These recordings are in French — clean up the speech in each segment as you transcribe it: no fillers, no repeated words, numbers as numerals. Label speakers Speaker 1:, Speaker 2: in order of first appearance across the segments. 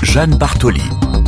Speaker 1: Jeanne Bartoli.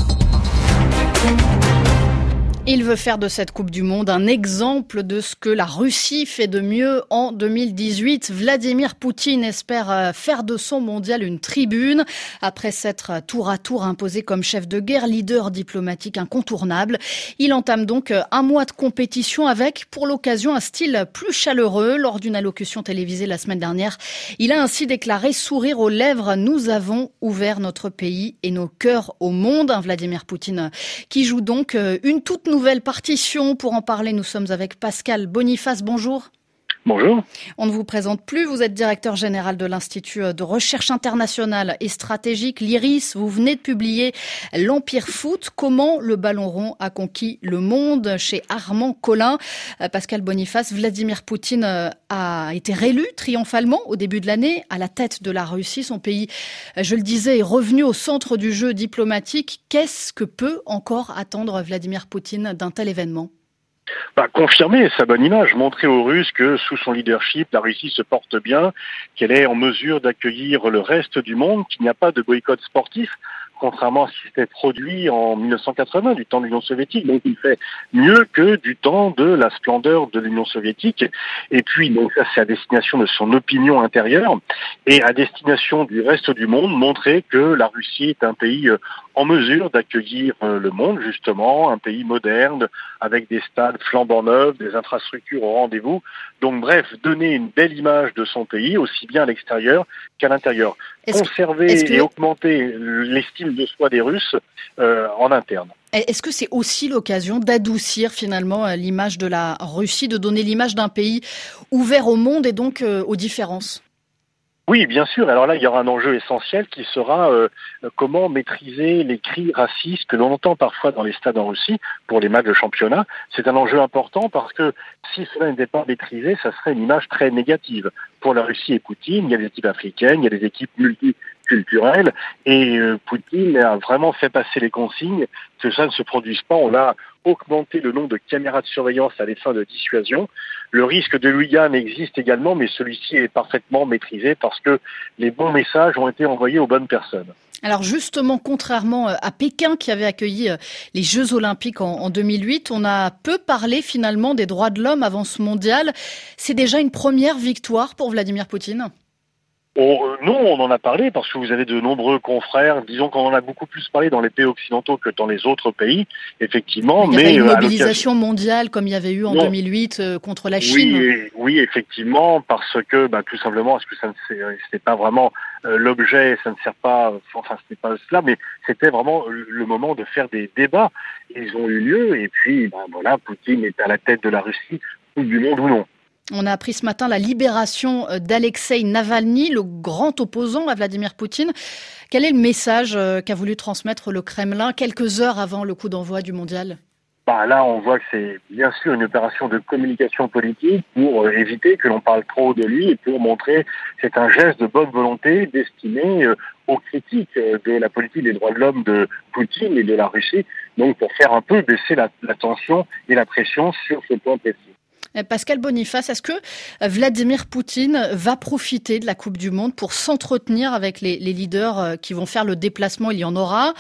Speaker 2: Il veut faire de cette Coupe du Monde un exemple de ce que la Russie fait de mieux en 2018. Vladimir Poutine espère faire de son mondial une tribune. Après s'être tour à tour imposé comme chef de guerre, leader diplomatique incontournable, il entame donc un mois de compétition avec, pour l'occasion, un style plus chaleureux. Lors d'une allocution télévisée la semaine dernière, il a ainsi déclaré, sourire aux lèvres: nous avons ouvert notre pays et nos cœurs au monde. Vladimir Poutine qui joue donc une toute nouvelle partition. Pour en parler, nous sommes avec Pascal Boniface. Bonjour.
Speaker 3: Bonjour.
Speaker 2: On ne vous présente plus, vous êtes directeur général de l'Institut de recherche internationale et stratégique, l'IRIS. Vous venez de publier L'Empire Foot, comment le ballon rond a conquis le monde, chez Armand Collin. Pascal Boniface, Vladimir Poutine a été réélu triomphalement au début de l'année à la tête de la Russie. Son pays, je le disais, est revenu au centre du jeu diplomatique. Qu'est-ce que peut encore attendre Vladimir Poutine d'un tel événement ?
Speaker 3: Confirmer sa bonne image, montrer aux Russes que sous son leadership, la Russie se porte bien, qu'elle est en mesure d'accueillir le reste du monde, qu'il n'y a pas de boycott sportif, contrairement à ce qui s'était produit en 1980, du temps de l'Union soviétique. Donc il fait mieux que du temps de la splendeur de l'Union soviétique. Et puis, donc ça c'est à destination de son opinion intérieure, et à destination du reste du monde, montrer que la Russie est un pays en mesure d'accueillir le monde, justement, un pays moderne, avec des stades flambant neufs, des infrastructures au rendez-vous. Donc bref, donner une belle image de son pays, aussi bien à l'extérieur qu'à l'intérieur. Conserver et augmenter l'estime de soi des Russes en interne.
Speaker 2: Est-ce que c'est aussi l'occasion d'adoucir finalement l'image de la Russie, de donner l'image d'un pays ouvert au monde et donc aux différences ?
Speaker 3: Oui, bien sûr. Alors là, il y aura un enjeu essentiel qui sera comment maîtriser les cris racistes que l'on entend parfois dans les stades en Russie pour les matchs de championnat. C'est un enjeu important parce que si cela n'était pas maîtrisé, ça serait une image très négative pour la Russie et Poutine. Il y a des équipes africaines, il y a des équipes multiculturelles et Poutine a vraiment fait passer les consignes que ça ne se produise pas. On a augmenté le nombre de caméras de surveillance à des fins de dissuasion. Le risque de hooligan existe également, mais celui-ci est parfaitement maîtrisé parce que les bons messages ont été envoyés aux bonnes personnes.
Speaker 2: Alors justement, contrairement à Pékin qui avait accueilli les Jeux Olympiques en 2008, on a peu parlé finalement des droits de l'homme avant ce mondial. C'est déjà une première victoire pour Vladimir Poutine ?
Speaker 3: Non, on en a parlé parce que vous avez de nombreux confrères. Disons qu'on en a beaucoup plus parlé dans les pays occidentaux que dans les autres pays, effectivement.
Speaker 2: Il y avait une mobilisation mondiale comme il y avait eu en 2008 contre la Chine.
Speaker 3: Oui, effectivement, parce que tout simplement, parce que c'était pas vraiment l'objet, ça ne sert pas. Enfin, c'était pas cela, mais c'était vraiment le moment de faire des débats. Ils ont eu lieu, et puis voilà, Poutine est à la tête de la Russie, Coupe du monde ou non.
Speaker 2: On a appris ce matin la libération d'Alexeï Navalny, le grand opposant à Vladimir Poutine. Quel est le message qu'a voulu transmettre le Kremlin quelques heures avant le coup d'envoi du mondial ?
Speaker 3: Là, on voit que c'est bien sûr une opération de communication politique pour éviter que l'on parle trop de lui et pour montrer que c'est un geste de bonne volonté destiné aux critiques de la politique des droits de l'homme de Poutine et de la Russie, donc pour faire un peu baisser la tension et la pression sur ce point précis.
Speaker 2: Pascal Boniface, est-ce que Vladimir Poutine va profiter de la Coupe du Monde pour s'entretenir avec les leaders qui vont faire le déplacement ? Il y en aura.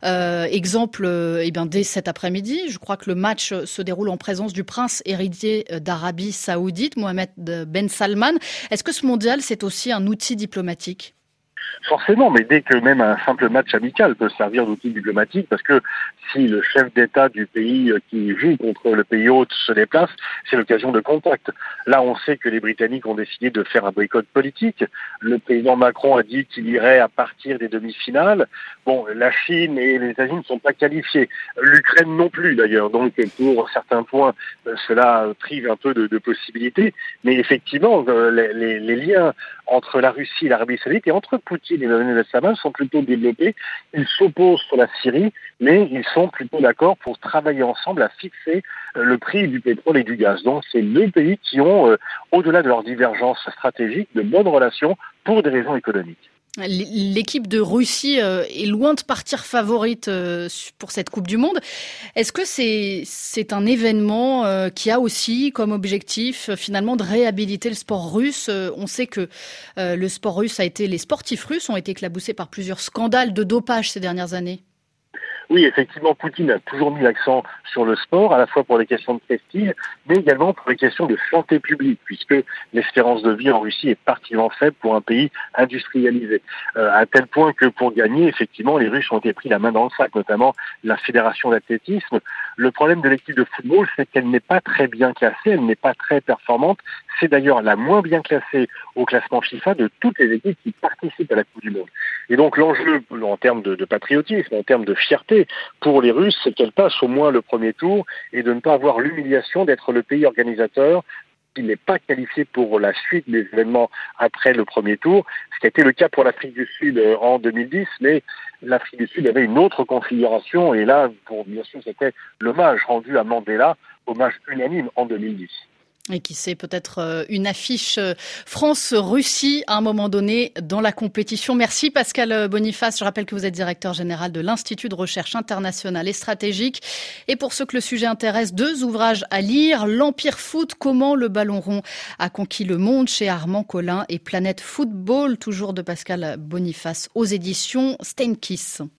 Speaker 2: Exemple, dès cet après-midi, je crois que le match se déroule en présence du prince héritier d'Arabie Saoudite, Mohammed Ben Salman. Est-ce que ce mondial, c'est aussi un outil diplomatique ?
Speaker 3: Forcément, mais dès que même un simple match amical peut servir d'outil diplomatique, parce que si le chef d'État du pays qui joue contre le pays hôte se déplace, c'est l'occasion de contact. Là, on sait que les Britanniques ont décidé de faire un boycott politique. Le président Macron a dit qu'il irait à partir des demi-finales. Bon, la Chine et les États-Unis ne sont pas qualifiés. L'Ukraine non plus, d'ailleurs. Donc, pour certains points, cela prive un peu de possibilités. Mais effectivement, les liens entre la Russie et l'Arabie Saoudite et entre Poutine et Mohammed Ben Salman sont plutôt développés. Ils s'opposent sur la Syrie, mais ils sont plutôt d'accord pour travailler ensemble à fixer le prix du pétrole et du gaz. Donc c'est deux pays qui ont, au-delà de leurs divergences stratégiques, de bonnes relations pour des raisons économiques.
Speaker 2: L'équipe de Russie est loin de partir favorite pour cette Coupe du Monde. Est-ce que c'est un événement qui a aussi comme objectif finalement de réhabiliter le sport russe? On sait que le sport russe les sportifs russes ont été éclaboussés par plusieurs scandales de dopage ces dernières années.
Speaker 3: Oui, effectivement, Poutine a toujours mis l'accent sur le sport, à la fois pour les questions de prestige, mais également pour les questions de santé publique, puisque l'espérance de vie en Russie est particulièrement faible pour un pays industrialisé. À tel point que pour gagner, effectivement, les Russes ont été pris la main dans le sac, notamment la fédération d'athlétisme. Le problème de l'équipe de football, c'est qu'elle n'est pas très bien classée, elle n'est pas très performante. C'est d'ailleurs la moins bien classée au classement FIFA de toutes les équipes qui participent à la Coupe du Monde. Et donc l'enjeu, en termes de patriotisme, en termes de fierté, pour les Russes, c'est qu'elle passe au moins le premier tour et de ne pas avoir l'humiliation d'être le pays organisateur qui n'est pas qualifié pour la suite des événements après le premier tour, ce qui a été le cas pour l'Afrique du Sud en 2010, mais l'Afrique du Sud avait une autre configuration et là, bien sûr, c'était l'hommage rendu à Mandela, hommage unanime en 2010.
Speaker 2: Et qui sait, peut-être une affiche France-Russie à un moment donné dans la compétition. Merci Pascal Boniface. Je rappelle que vous êtes directeur général de l'Institut de recherche internationale et stratégique. Et pour ceux que le sujet intéresse, 2 ouvrages à lire. L'Empire Foot, comment le ballon rond a conquis le monde chez Armand Collin et Planète Football, toujours de Pascal Boniface aux éditions Steinkiss.